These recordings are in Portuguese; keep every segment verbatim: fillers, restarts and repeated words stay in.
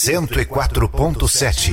cento e quatro ponto sete.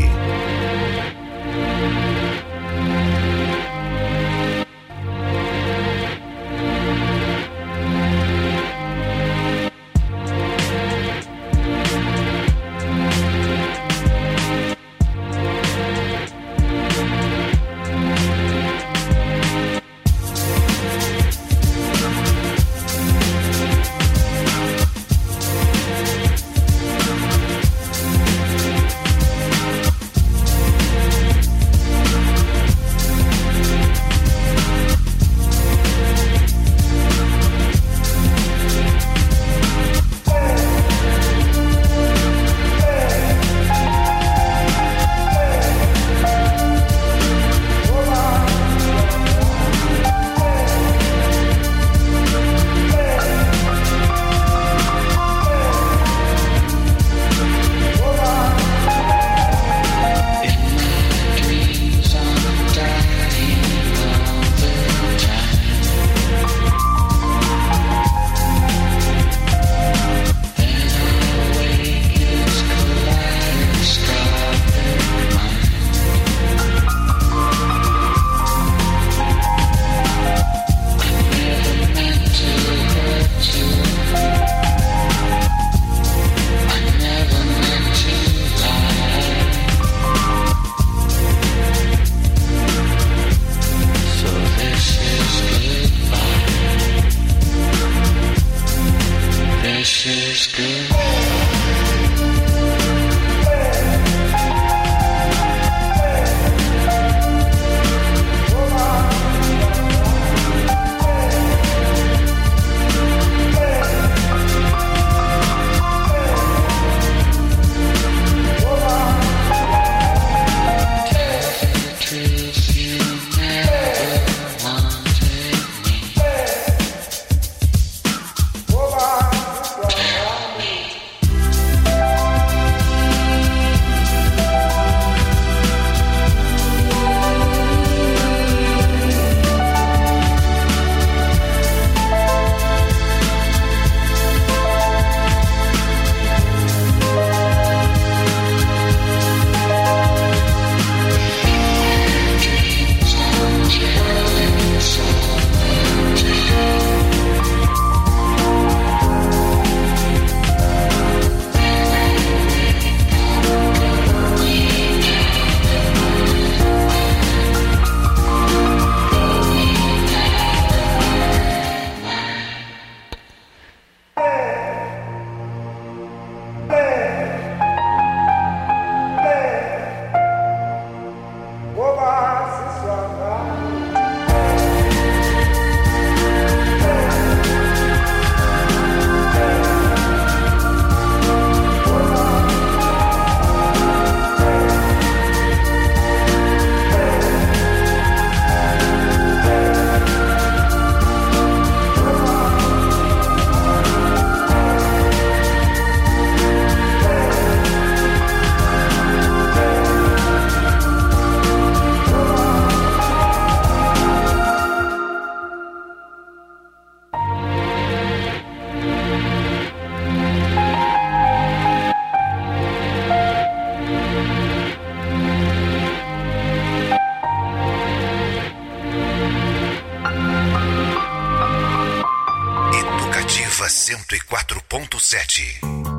cento e quatro ponto sete.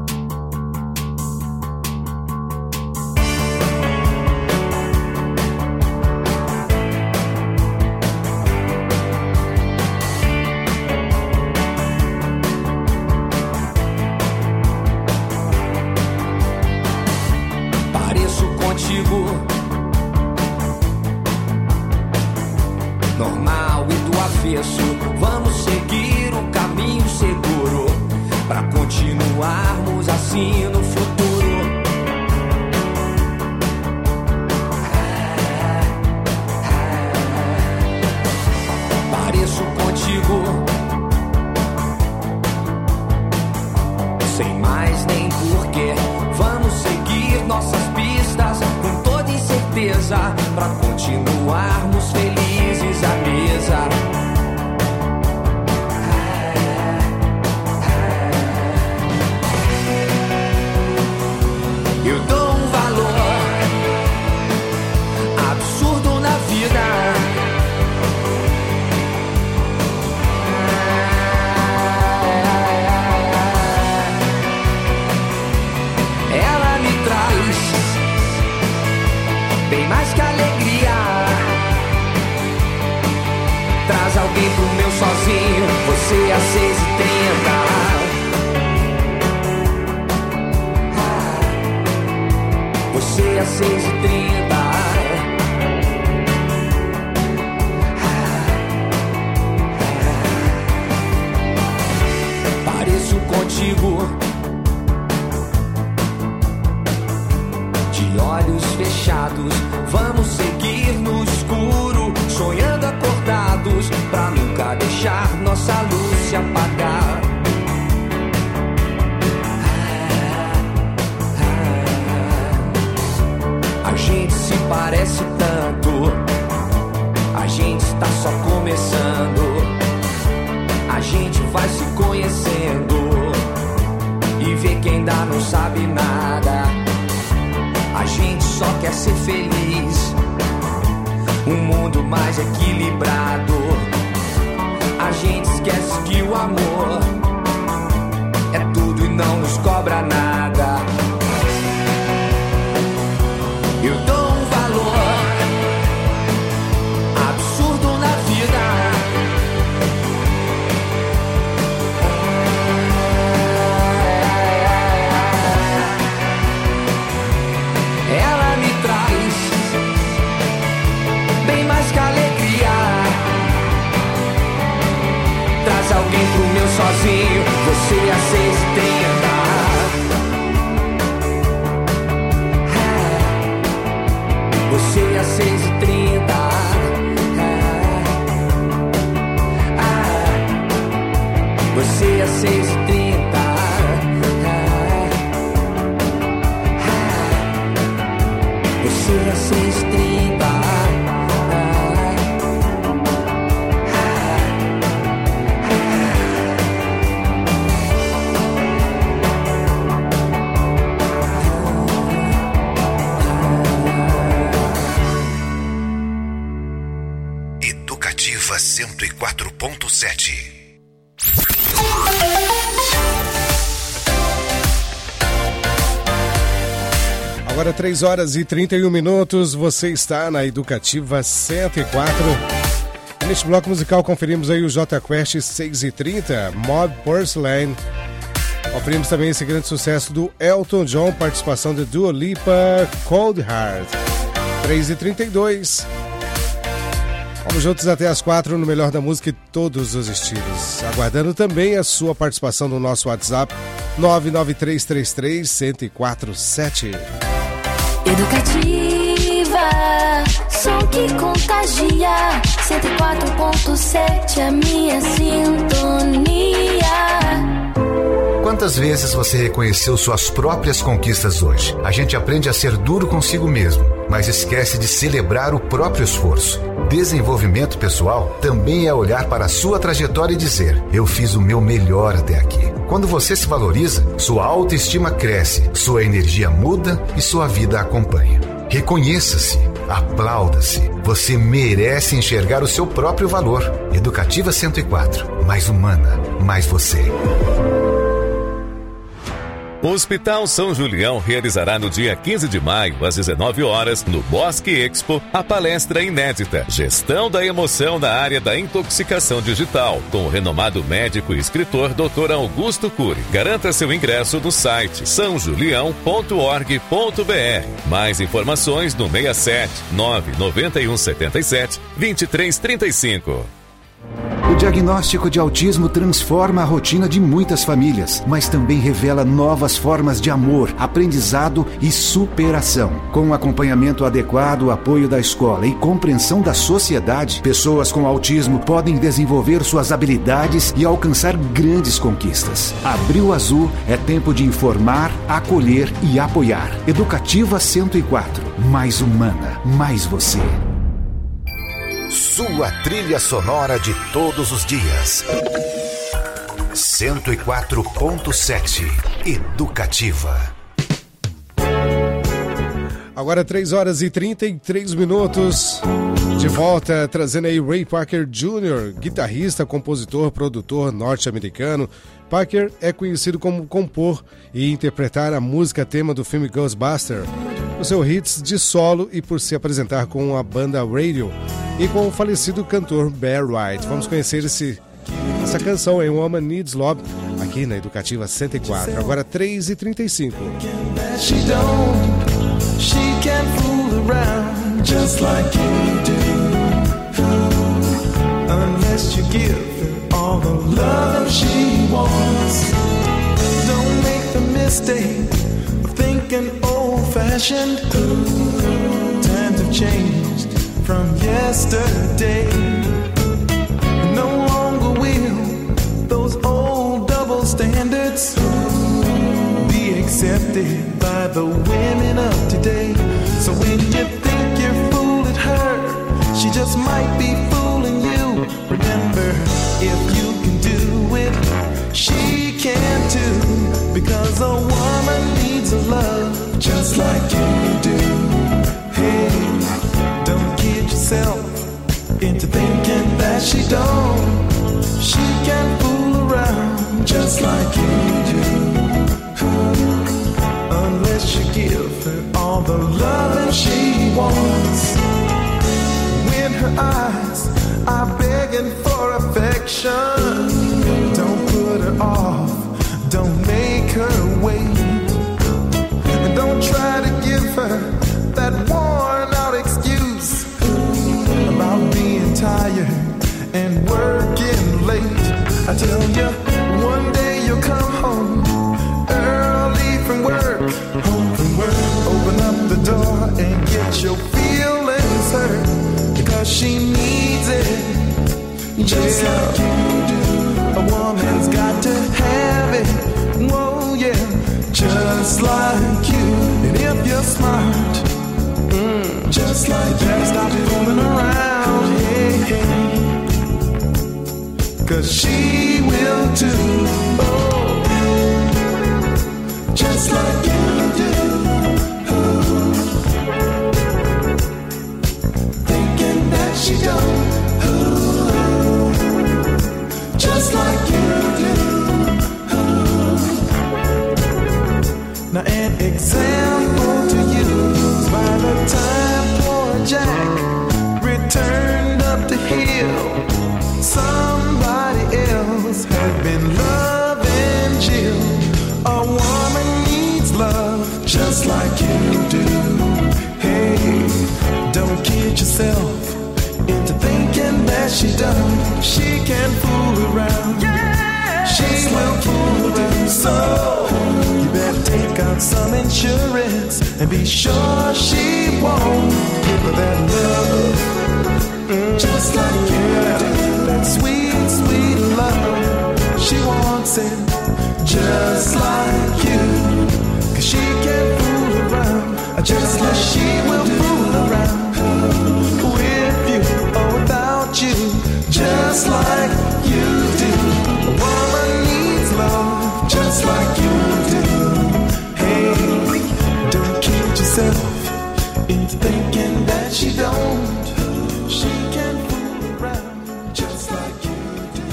Pareço contigo, normal e do avesso. Vamos seguir o caminho seguro pra continuarmos assim no futuro. Pareço contigo, sem mais nem porquê. Vamos seguir nossas pistas com toda incerteza pra continuarmos felizes à mesa. Eu alguém pro meu sozinho. Você às seis e trinta. Você às seis e trinta. Pareço contigo, de olhos fechados. Vamos seguir no escuro, sonhando acordados, pra nunca deixar nossa luz se apagar. A gente se parece tanto, a gente está só começando. A gente vai se conhecendo e vê que ainda não sabe nada. A gente só quer ser feliz, um mundo mais equilibrado. A gente esquece que o amor é tudo e não nos cobra nada. Eu dou um valor absurdo na vida. Ela me traz bem mais que alegria. Traz alguém pro meu sozinho. Você às seis e trinta. Você às seis e trinta. Você às seis e trinta. Você às seis e trinta. Educativa cento e quatro ponto sete. Agora três horas e trinta e um minutos, você está na Educativa cento e quatro. E neste bloco musical conferimos aí o J Quest seis e trinta, Mob Porcelain. Conferimos também esse grande sucesso do Elton John, participação de Dua Lipa, Cold Heart. três e trinta e dois. Vamos juntos até as quatro no melhor da música e todos os estilos. Aguardando também a sua participação no nosso WhatsApp nove nove três três três, um zero quatro sete. Educativa, som que contagia, cento e quatro ponto sete, a minha sintonia. Quantas vezes você reconheceu suas próprias conquistas hoje? A gente aprende a ser duro consigo mesmo, mas esquece de celebrar o próprio esforço. Desenvolvimento pessoal também é olhar para a sua trajetória e dizer: eu fiz o meu melhor até aqui. Quando você se valoriza, sua autoestima cresce, sua energia muda e sua vida acompanha. Reconheça-se, aplauda-se. Você merece enxergar o seu próprio valor. Educativa cento e quatro. Mais humana, mais você. O Hospital São Julião realizará no dia quinze de maio, às dezenove horas, no Bosque Expo, a palestra inédita Gestão da Emoção na área da intoxicação digital, com o renomado médico e escritor doutor Augusto Cury. Garanta seu ingresso no site são julião ponto org ponto br. Mais informações no seis sete nove nove um sete sete dois três três cinco. O diagnóstico de autismo transforma a rotina de muitas famílias, mas também revela novas formas de amor, aprendizado e superação. Com um acompanhamento adequado, apoio da escola e compreensão da sociedade, pessoas com autismo podem desenvolver suas habilidades e alcançar grandes conquistas. Abril Azul é tempo de informar, acolher e apoiar. Educativa cento e quatro. Mais humana, mais você. Sua trilha sonora de todos os dias. cento e quatro ponto sete. Educativa. Agora três horas e trinta e três minutos. De volta, trazendo aí Ray Parker Júnior, guitarrista, compositor, produtor norte-americano. Parker é conhecido como compor e interpretar a música tema do filme Ghostbusters. o seu hits de solo e por se apresentar com a banda Radio e com o falecido cantor Barry White. Vamos conhecer esse, essa canção em Woman Needs Love aqui na Educativa cento e quatro, agora três e trinta e cinco. Unless you give her all the love she wants. Don't make the mistake of thinking old-fashioned. Times have changed from yesterday. No longer will those old double standards be accepted by the women of today. So when you think you're fooling her, she just might be fooling you. Remember, if you can do it, she can too. Because a woman needs a love just like you do. Hey, don't kid yourself into thinking that she don't. She can fool around just like you do. Unless you give her all the love she wants. When her eyes are begging for affection, don't put her off, don't make her wait. And don't try to give her that worn out excuse about being tired and working late. I tell you, one day you'll come home early from work, home from work. Open up the door and get your feelings hurt, because she needs it just yeah. like you do. A woman's got to have it, whoa yeah, just like you. And if you're smart, mm, just like that, stop fooling around, hey, hey. Cause she will too, oh, just like you do. She don't, ooh, just like you do. Ooh. Now an example to use, by the time poor Jack returned up the hill, somebody else had been loving Jill. A woman needs love just like you do. Hey, don't kid yourself into thinking that she done. She can fool around, yeah, she will fool around. So you better take out some insurance and be sure she won't give her that love, mm, just like you do. That sweet, sweet love, she wants it just like you. Cause she can fool around, just like she will fool around with you or without you, just like you do. A woman needs love just like you do. Hey, don't kid yourself into thinking that she don't. She can fool around just like you do.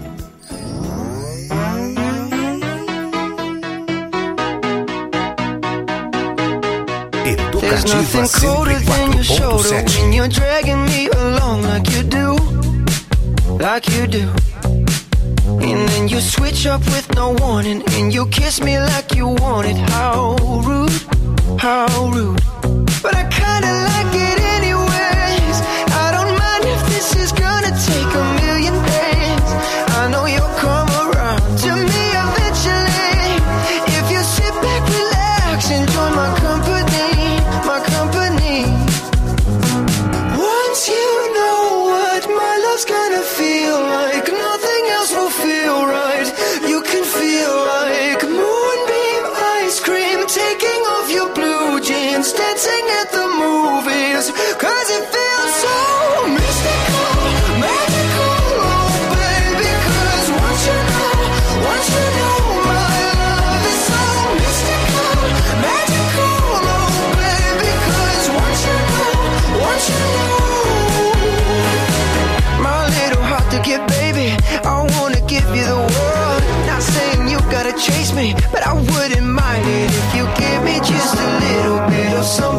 There's nothing colder than your shoulder when you're dragging me along like you do, like you do. And then you switch up with no warning, and you kiss me like you want it. How rude, how rude. But I kinda like it anyways. I don't mind if this is gonna take a million days. I know you'll come around to me eventually. If you sit back, relax, enjoy my company, my company. Once you know what my love's gonna feel like, nothing else will feel right. You can feel like moonbeam ice cream, taking off your blue jeans, dancing at the movies. Cause it feels so mystical, magical, oh baby. Cause once you know, once you know my love is so mystical, magical, oh baby. Cause once you know, once you know, my little heart to get, baby, I wanna give you the world. Not saying you gotta chase me, but I wouldn't mind it if you give me just a little bit of some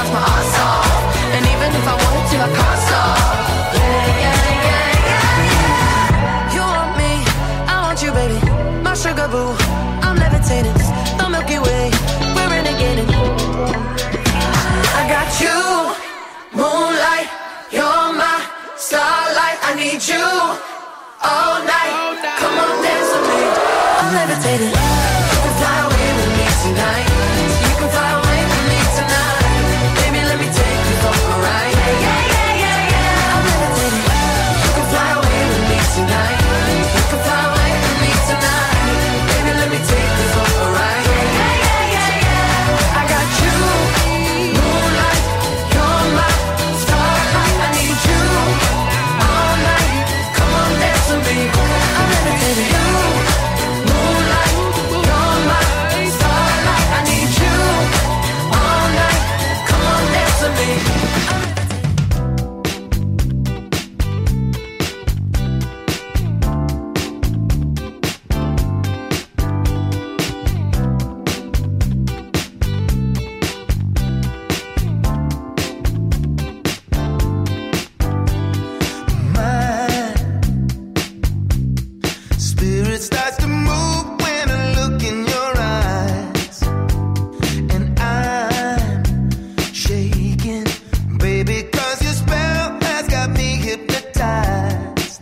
dance my ass off. And even if I wanted to, I can't stop. Yeah, yeah, yeah, yeah, yeah. You want me, I want you, baby. My sugar boo, I'm levitating. The Milky Way, we're renegading. I got you, moonlight, you're my starlight. I need you all night. Come on, dance with me. I'm levitating. You can fly away with me tonight. You can fly away with me tonight. Baby, let me take you for a ride. Yeah, yeah, yeah, yeah, yeah. I'm levitating. You can fly away with me tonight. You can fly away with me tonight. Baby, let me take you for a ride. Yeah, yeah, yeah, yeah, yeah. I got you, moonlight, you're my starlight. I need you all night. Come on, dance with me. I'm levitating. You, moonlight, you're my starlight. I need you all night. Come on, dance with me. My spirit starts to move when I look in your eyes, and I'm shaking, baby, 'cause your spell has got me hypnotized.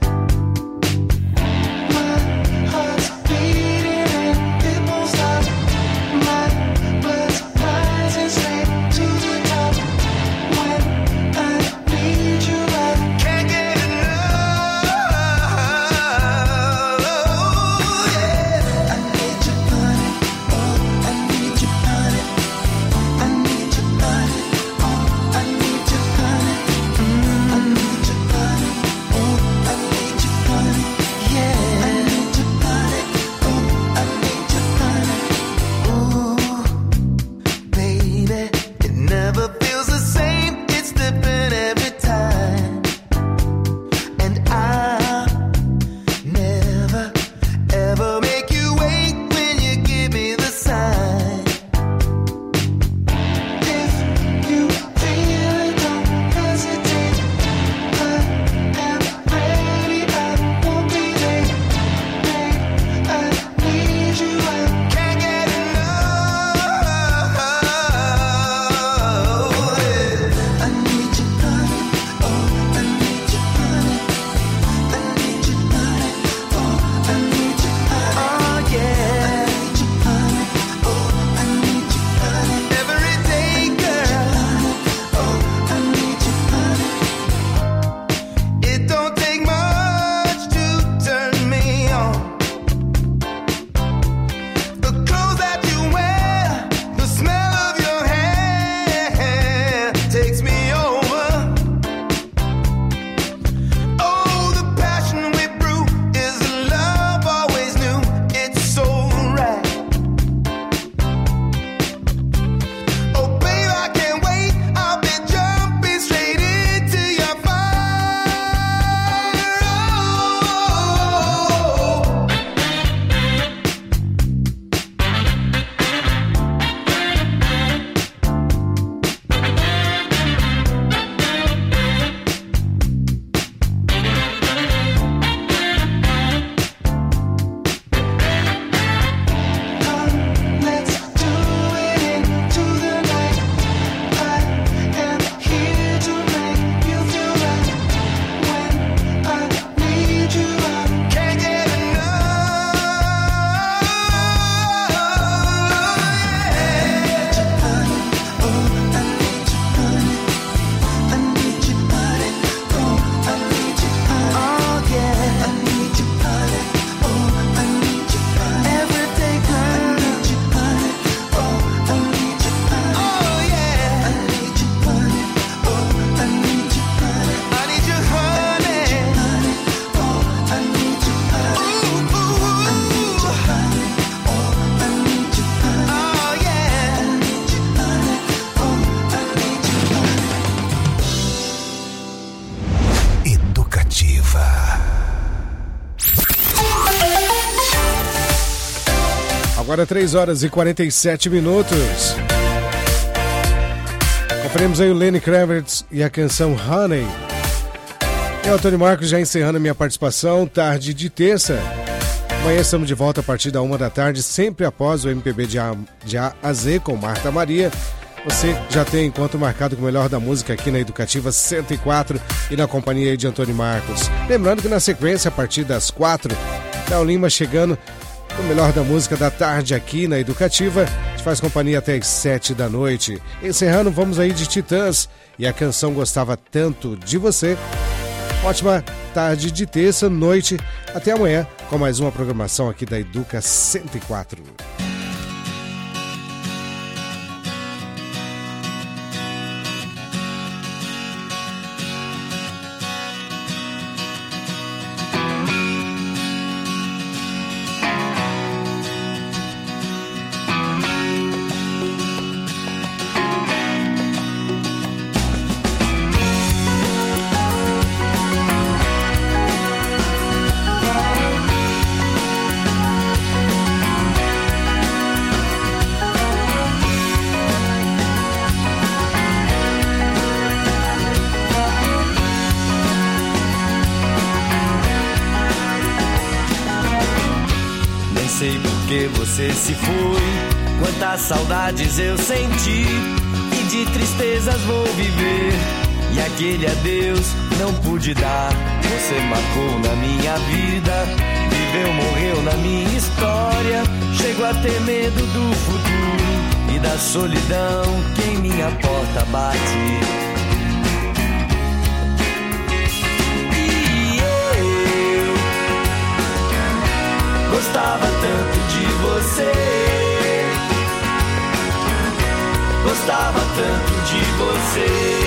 My heart's beating and it won't stop. My blood's rising straight to the top. When I need you, I can't get enough. Yeah, I need you, honey. Oh, I need you, honey. I need you, honey. Oh, I need you, honey. Mm, I need you, honey. Oh, I need you, honey. Yeah, I need you, honey. Oh, I need you, honey. Ooh, baby, it never feels the same. It's different every time. And I'll never, ever make you wait when you give me the sign. If you feel it, don't hesitate. I am ready, I won't be late. Babe, I need you, I can't get enough. I need you, honey. Oh, I need you, honey. I need you, honey. Oh, I need you, honey. Oh, yeah. I need you, honey. Oh, I need you, honey. Every day, girl. Oh, I need you, honey. It don't take much to turn me on. The clothes that you wear, the smell of your hair takes me over. Oh, the passion we brew is a love always knew. It's so right. Oh, babe, I can't wait. I'll be jumping straight into your fire. Oh. Come, let's do it into the night. I am here to make you feel right. When I need you, I can't get enough. I need you, honey. Oh, I need you, honey. I need you, honey. Oh, I need you, honey. Oh, yeah. I need you, honey. Oh, I need you, honey. Every day, girl. I need you, honey. Oh, I need you, honey. Oh, yeah. I need you, honey. Oh, I need you, honey. I need you, honey. Oh, I need you, honey. Ooh, ooh, I need you, honey. Oh, I need you, honey. Oh, yeah. I need you, honey. Oh, I need you, honey. Educativa. Agora três horas e quarenta e sete minutos. Conferimos aí o Lenny Kravitz e a canção Honey. Eu, Antônio Marcos, já encerrando a minha participação, tarde de terça. Amanhã estamos de volta a partir da uma da tarde, sempre após o M P B de A, de A a Z com Marta Maria. Você já tem encontro marcado com o melhor da música aqui na Educativa cento e quatro e na companhia de Antônio Marcos. Lembrando que na sequência, a partir das quatro, Léo Lima chegando com o melhor da música da tarde aqui na Educativa. A gente faz companhia até as sete da noite. Encerrando, vamos aí de Titãs e a canção Gostava Tanto de Você. Ótima tarde de terça, noite. Até amanhã com mais uma programação aqui da Educa cento e quatro. Você se foi, quantas saudades eu senti, e de tristezas vou viver, e aquele adeus não pude dar. Você marcou na minha vida, viveu, morreu na minha história. Chego a ter medo do futuro e da solidão que em minha porta bate. Gostava tanto de você, gostava tanto de você.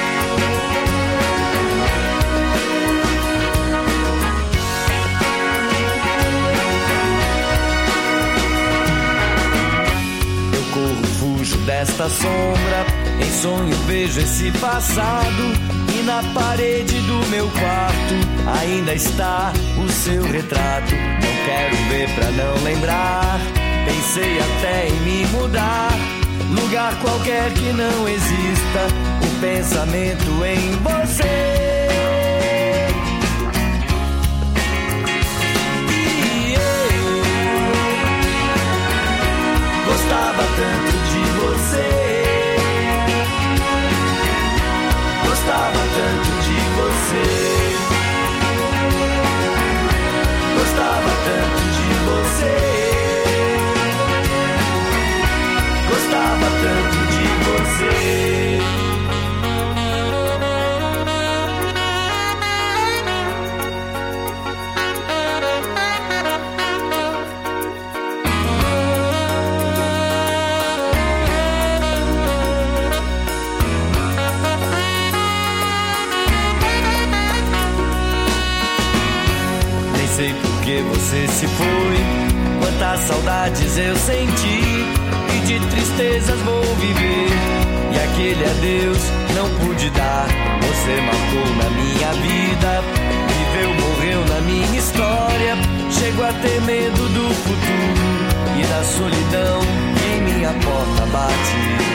Eu corro, fujo desta sombra, em sonho vejo esse passado. E na parede do meu quarto ainda está o seu retrato. Não quero ver pra não lembrar, pensei até em me mudar. Lugar qualquer que não exista o pensamento em você. E eu gostava tanto de você, gostava tanto de você, gostava tanto de você, gostava tanto de você. Sei porque você se foi, quantas saudades eu senti, e de tristezas vou viver, e aquele adeus não pude dar. Você marcou na minha vida, viveu, morreu na minha história. Chego a ter medo do futuro e da solidão que em minha porta bate.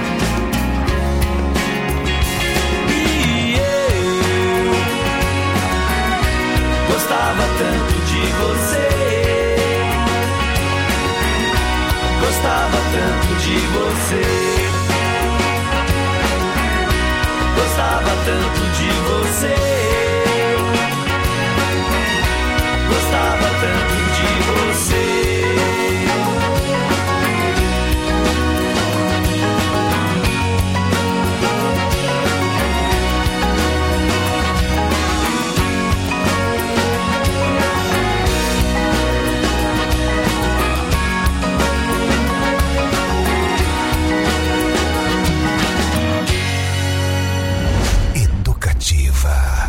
Gostava tanto de você, gostava tanto de você, gostava tanto de você, gostava tanto de você. Educativa.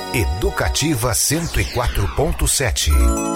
Educativa cento e quatro ponto sete.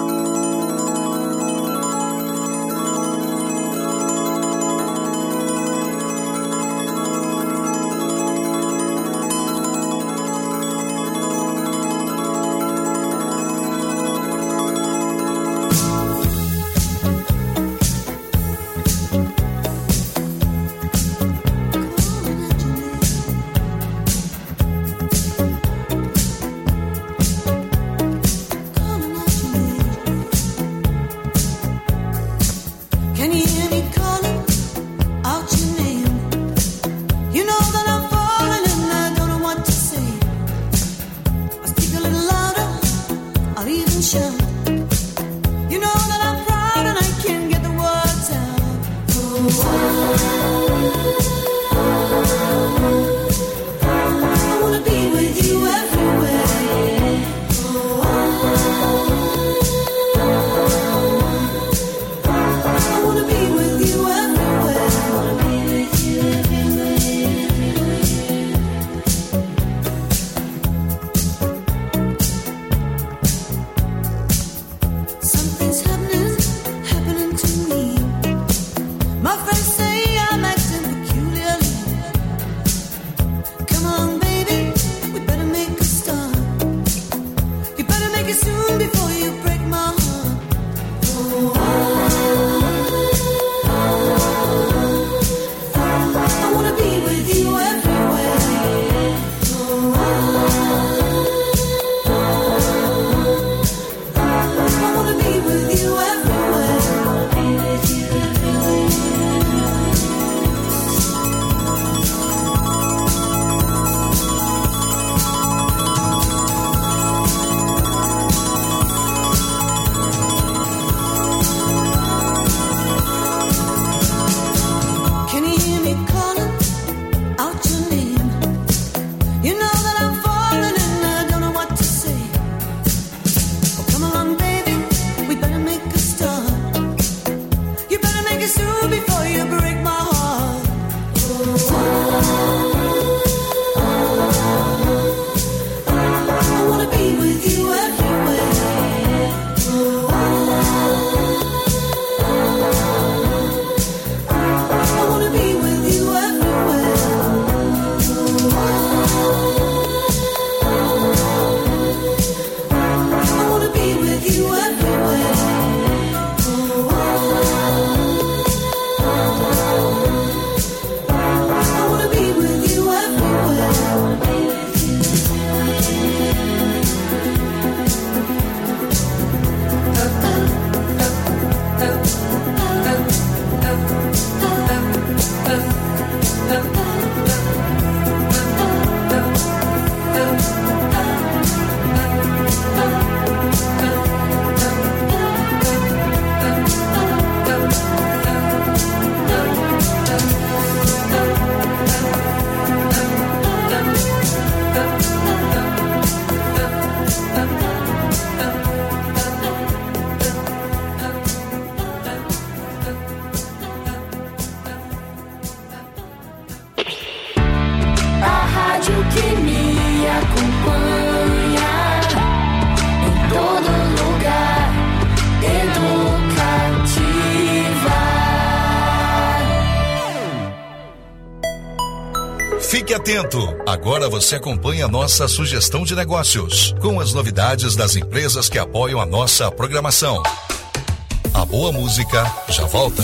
Fique atento, agora você acompanha a nossa sugestão de negócios, com as novidades das empresas que apoiam a nossa programação. A boa música já volta.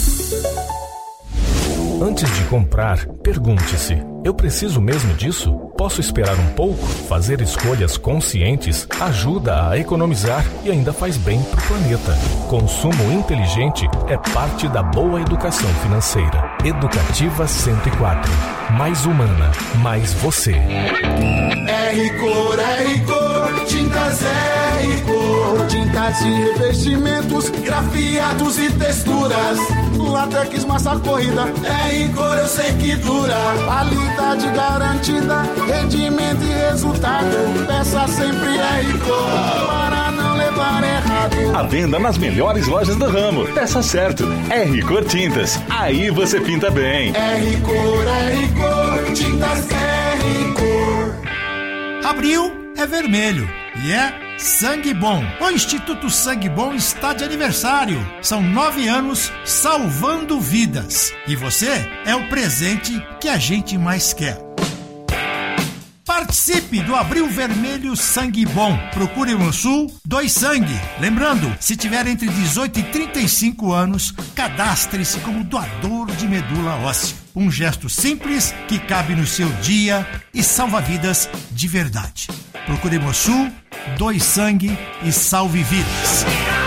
Antes de comprar, pergunte-se: eu preciso mesmo disso? Posso esperar um pouco? Fazer escolhas conscientes ajuda a economizar e ainda faz bem para o planeta. Consumo inteligente é parte da boa educação financeira. Educativa cento e quatro. Mais humana, mais você. R-Cor, R-Cor, tintas R-Cor, tintas e revestimentos, grafiados e texturas, látex, massa corrida, R-Cor eu sei que dura, qualidade garantida, rendimento e resultado, peça sempre R-Cor, para não levar errado. A venda nas melhores lojas do ramo, peça certo, R-Cor Tintas, aí você pinta bem. R-Cor, R-Cor, tintas R-Cor. Abril é vermelho. e é Sangue Bom. O Instituto Sangue Bom está de aniversário. São nove anos salvando vidas. E você é o presente que a gente mais quer. Participe do Abril Vermelho Sangue Bom. Procure no Sul Dois Sangue. Lembrando, se tiver entre dezoito e trinta e cinco anos, cadastre-se como doador de medula óssea. Um gesto simples que cabe no seu dia e salva vidas de verdade. Procure no Sul Dois Sangue e salve vidas.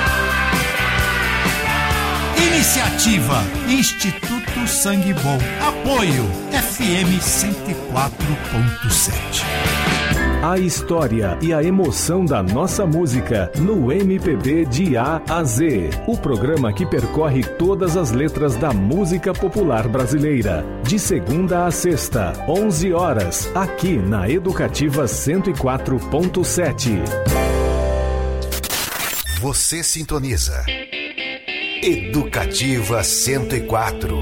Iniciativa Instituto Sangue Bom. Apoio F M cento e quatro ponto sete. A história e a emoção da nossa música no M P B de A a Z. O programa que percorre todas as letras da música popular brasileira. De segunda a sexta, onze horas, aqui na Educativa cento e quatro ponto sete. Você sintoniza Educativa cento e quatro.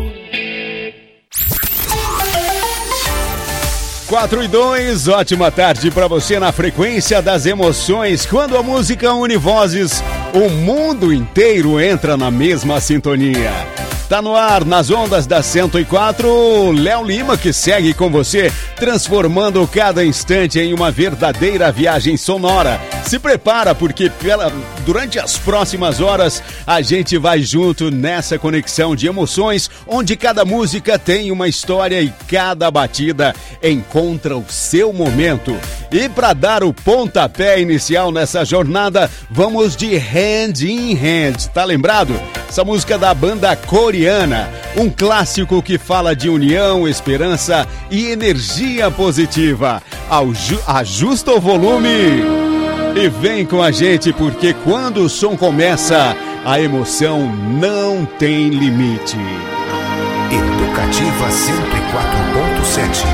quatro e dois, ótima tarde para você na frequência das emoções. Quando a música une vozes, o mundo inteiro entra na mesma sintonia. Tá no ar, nas ondas da cento e quatro, Léo Lima, que segue com você, transformando cada instante em uma verdadeira viagem sonora. Se prepara, porque pela, durante as próximas horas a gente vai junto nessa conexão de emoções, onde cada música tem uma história e cada batida encontra o seu momento. E para dar o pontapé inicial nessa jornada, vamos de Hand in Hand, tá lembrado? Essa música da banda coreana, um clássico que fala de união, esperança e energia positiva. Ajusta o volume e vem com a gente, porque quando o som começa, a emoção não tem limite. Educativa cento e quatro ponto sete.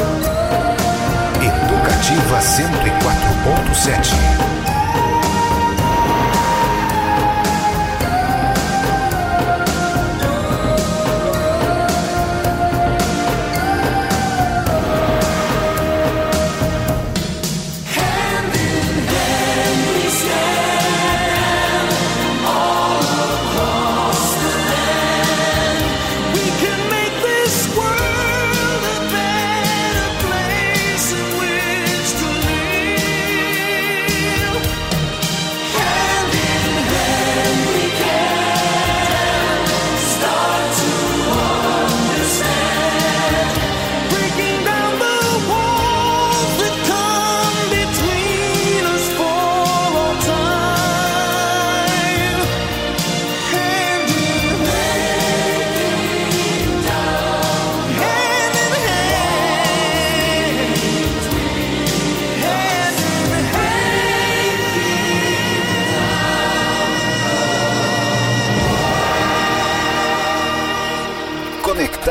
cento e quatro ponto sete.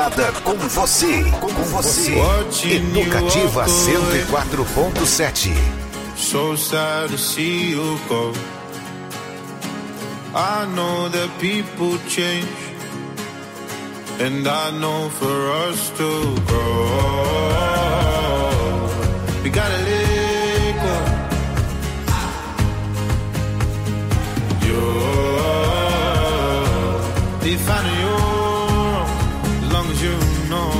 Sintonizada com você, com você. Educativa cento e quatro ponto sete. So sad to see you go. I know that people change, and I know for us to grow, we gotta let go. You're defining your own, as long as you know.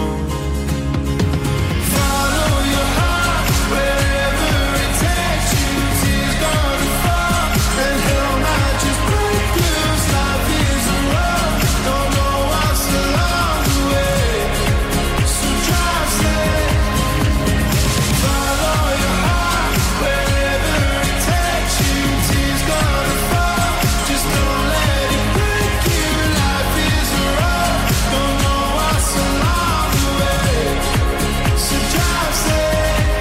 Follow your heart wherever it takes you. Tears gonna fall and hell might just break loose. Life is a road, don't know what's along the way, so drive safe. Follow your heart wherever it takes you. Tears gonna fall, just don't let it break you. Life is a road, don't know what's along the way, so drive safe.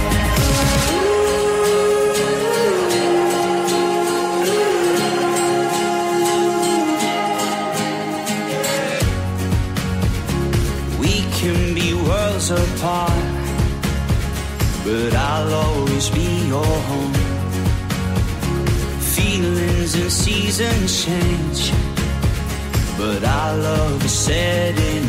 We can be worlds apart, but I'll always be your home. Feelings and seasons change, but our love is set in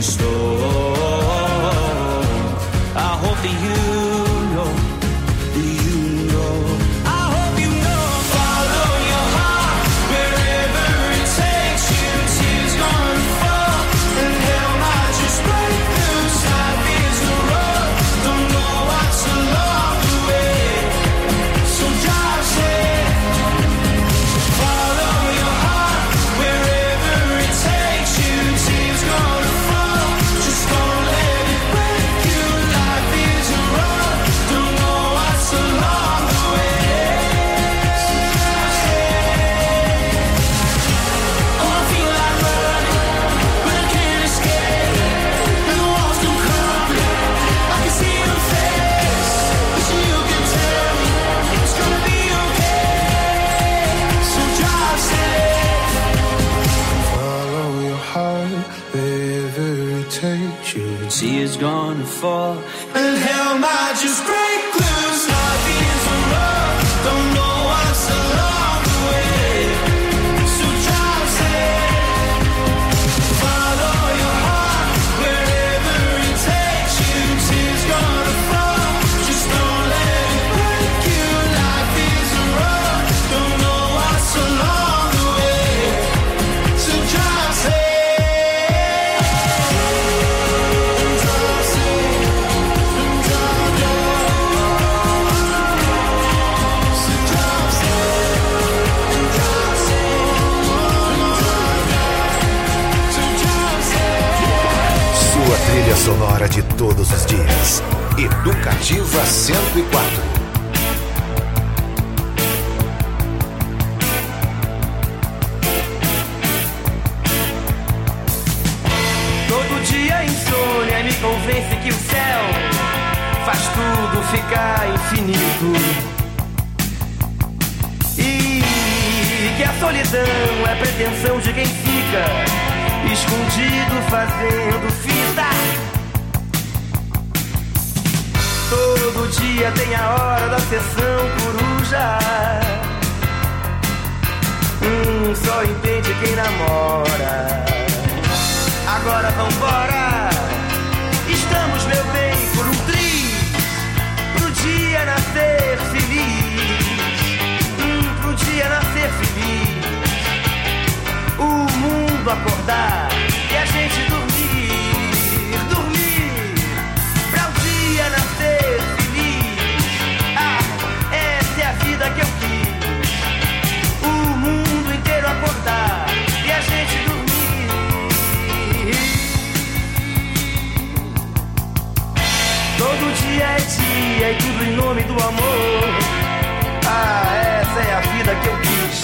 stone. I hope that you know, you know. I hope you know. Follow your heart wherever it takes you. Tears gonna fall and hell might just break loose. Life is a road, don't know what's along the way, so drive safe. Follow your heart wherever it takes you. Tears gonna fall, just don't let it break you. Life is a road, don't know what's along the way, so drive safe. Oh, I feel like running, but I can't escape. And the walls come crumbling, I can see your face. Wish you could tell me it's gonna be okay, so drive safe. Follow your heart wherever it takes you. Tears gonna fall and hell might just break loose. Life is a road, don't know what's along the way, so drive safe. Follow your heart wherever it takes you. Tears gonna fall, just don't let it break you. Life is a road, don't know what's along the way, so drive safe. Drive safe, drive safe, so drive safe, drive safe, so drive safe. Sua trilha sonora de todos os dias. Educativa cento e quatro. Todo dia insônia me convence que o céu faz tudo ficar infinito, e que a solidão é pretensão de quem fica escondido fazendo fita. Todo dia tem a hora da sessão coruja. Hum, só entende quem namora. Agora vambora, estamos, meu bem, por um triz, pro dia nascer feliz. Hum, pro dia nascer feliz. O mundo acordar e a gente dormir, dormir, pra o dia nascer feliz. Ah, essa é a vida que eu quis. O mundo inteiro acordar e a gente dormir. Todo dia é dia e tudo em nome do amor. Ah, essa é a vida que eu quis.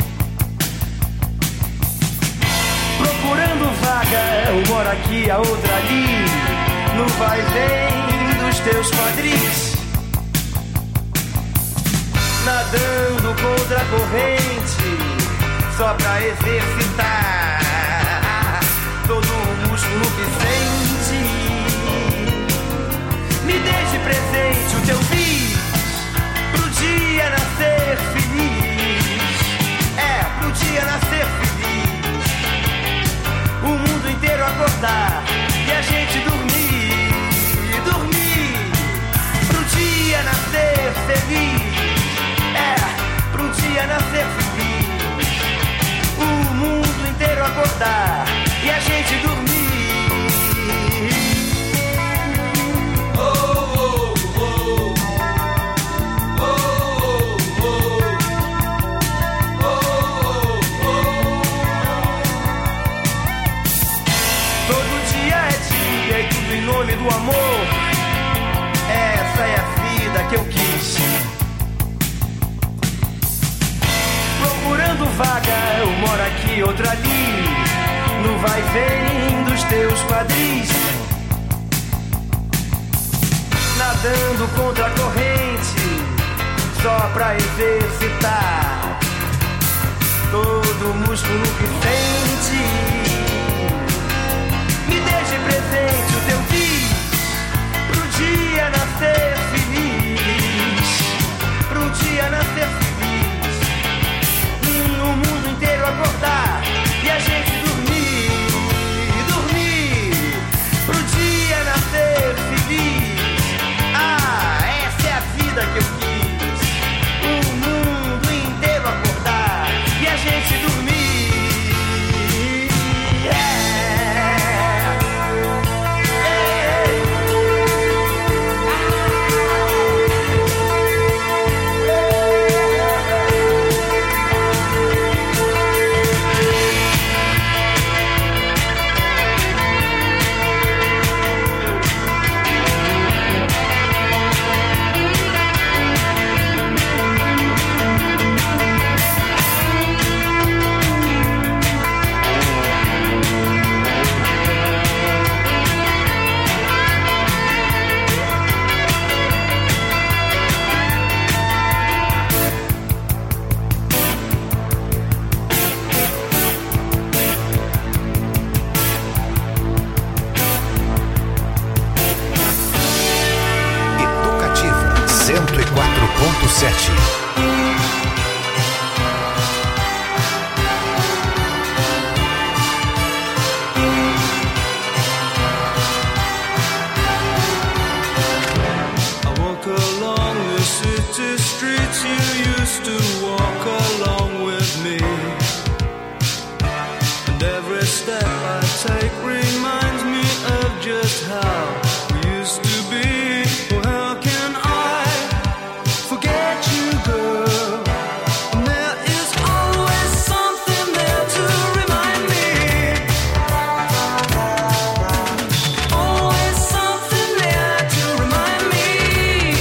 Procurando vaga, uma hora aqui, a outra ali, no vai e vem dos teus quadris. Nadando contra a corrente, só pra exercitar todo o músculo que sente. do amor. Essa é a vida que eu quis. Procurando vaga, eu moro aqui, outra ali, no vai e vem dos teus quadris. Nadando contra a corrente, só pra exercitar todo o músculo que sente. Me deixe presente o teu bis, pro dia nascer feliz, pro dia nascer feliz, no mundo inteiro acordar e a gente dormir, dormir, pro dia nascer feliz. Ah, essa é a vida que eu quis, o mundo inteiro acordar e a gente dormir. cento e quatro ponto sete. I walk along the city streets you used to walk along with me, and every step I take reminds me of just how we used to be. Well, how can I forget you, girl? And there is always something there to remind me. Always something there to remind me.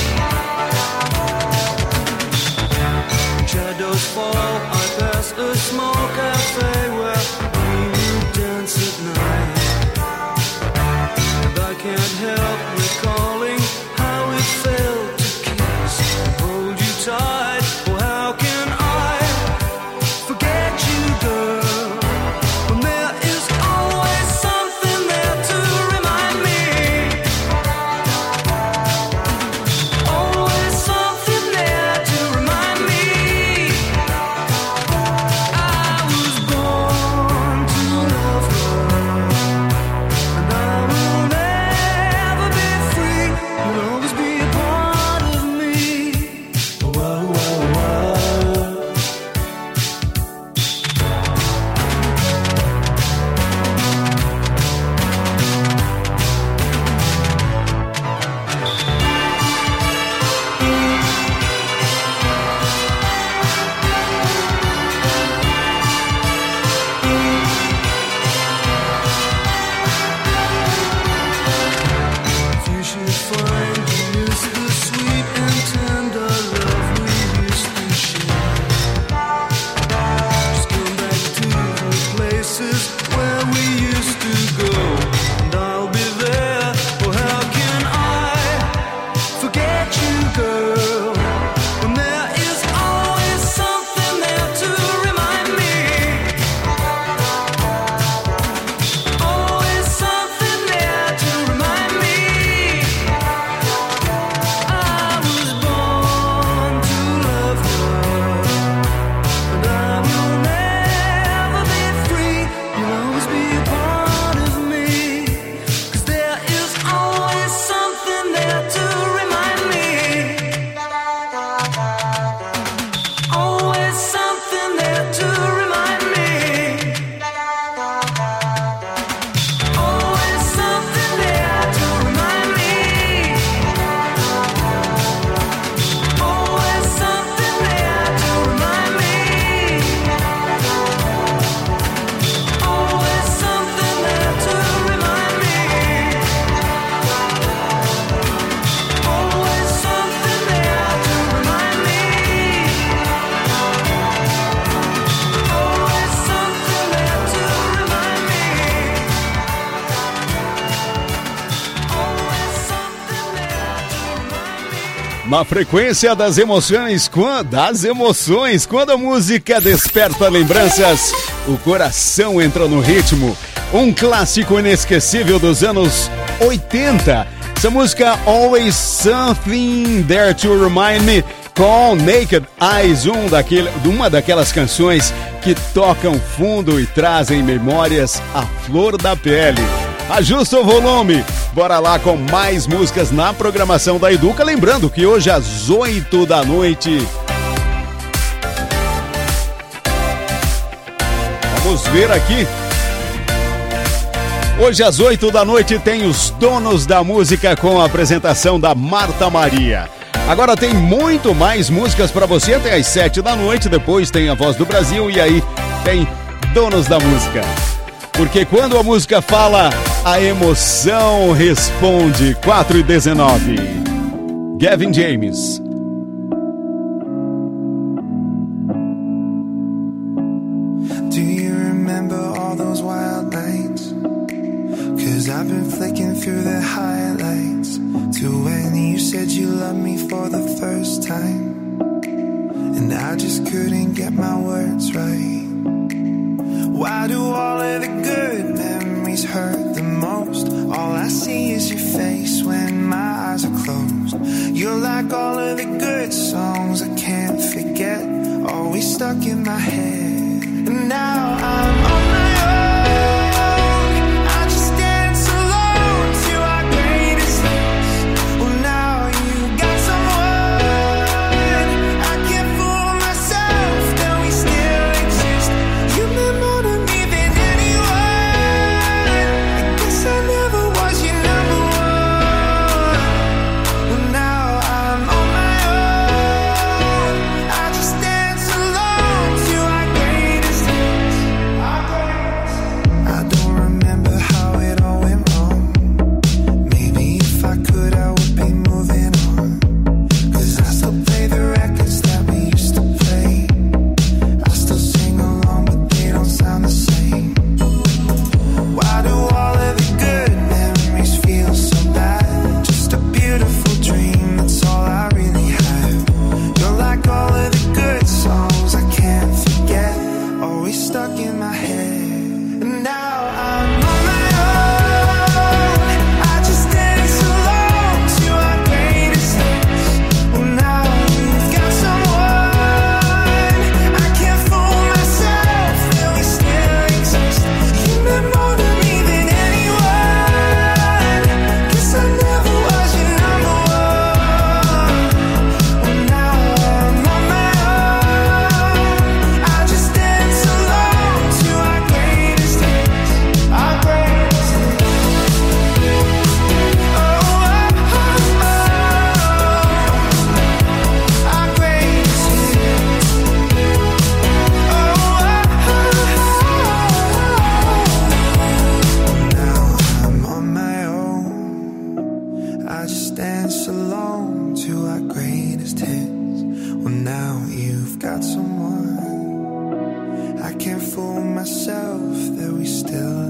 When shadows fall, I pass a small cafe where we dance at night, and I can't help recalling how it felt to kiss and hold you tight. Well, how can I forget you, girl, when there is always something there to remind me. Always something there to remind me. I was born Na frequência das emoções, quando, das emoções, quando a música desperta lembranças, o coração entra no ritmo. Um clássico inesquecível dos anos oitenta. Essa música Always Something There to Remind Me, com Naked Eyes, um daquele, uma daquelas canções que tocam fundo e trazem memórias à flor da pele. Ajusta o volume, bora lá com mais músicas na programação da Educa. Lembrando que hoje às oito da noite... Vamos ver aqui. Hoje às oito da noite tem os Donos da Música com a apresentação da Marta Maria. Agora tem muito mais músicas para você até às sete da noite, depois tem a Voz do Brasil e aí tem Donos da Música. Porque quando a música fala, a emoção responde. quatro e dezenove. Gavin James. Do you remember all those wild nights? 'Cause I've been flicking through the highlights to when you said you loved me for the first time, and I just couldn't get my words right. Why do all of the good memories hurt the most? All I see is your face when my eyes are closed. You're like all of the good songs I can't forget, always stuck in my head. And now I'm on my own, I just dance alone to our greatest hits. Well, now you got someone, I can't fool myself that we still exist. You meant more to me than anyone, I guess I never was your number one. Well, now I'm on my own, I just dance alone to our greatest hits. I don't remember how it all went wrong. Maybe if I could I would be moving on, 'cause I still play the records that we used to play. I still sing along but they don't sound the same. Why do all of the good memories feel so bad? Just a beautiful dream, that's all I really have. You're like all of the good songs I can't forget, always stuck in my head. And now I'm on my own, I just dance alone to our greatest hits. Well, now we've got someone, I can't fool myself that we still exist. You meant more to me than anyone, 'cause I never was your number one. Well, now I'm on my own, I just dance alone to our greatest hits, our greatest hits. Oh, oh, oh, oh, our greatest hits. Oh, oh, oh, now I'm on my own, I just dance alone to our greatest hits. Well, now you've got someone, I can't fool myself that we still